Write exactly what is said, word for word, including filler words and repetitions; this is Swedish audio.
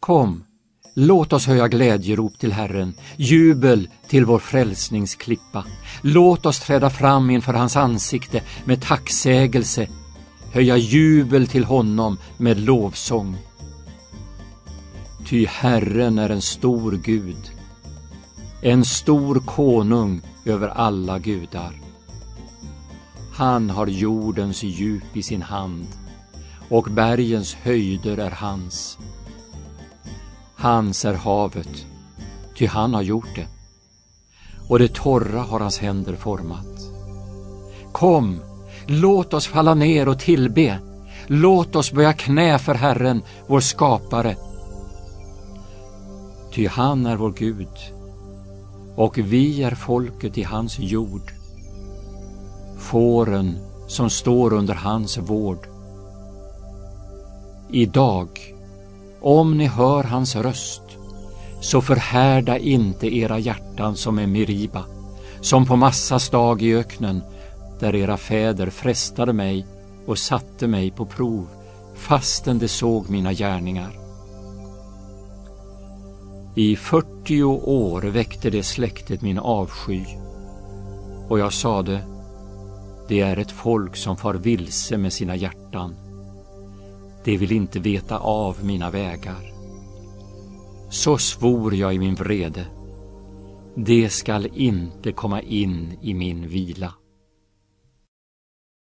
Kom, låt oss höja glädjerop till Herren, jubel till vår frälsningsklippa. Låt oss träda fram inför hans ansikte med tacksägelse, höja jubel till honom med lovsång. Ty Herren är en stor Gud, en stor konung över alla gudar. Han har jordens djup i sin hand, och bergens höjder är hans. Hans är havet, ty han har gjort det, och det torra har hans händer format. Kom, låt oss falla ner och tillbe. Låt oss böja knä för Herren, vår skapare. Ty han är vår Gud, och vi är folket i hans jord, fåren som står under hans vård. Idag, om ni hör hans röst, så förhärda inte era hjärtan som är Meriba, som på Massas dag i öknen, där era fäder frestade mig och satte mig på prov, fastän de såg mina gärningar. I fyrtio år väckte det släktet min avsky, och jag sade, det är ett folk som far vilse med sina hjärtan. De vill inte veta av mina vägar. Så svor jag i min vrede, det skall inte komma in i min vila.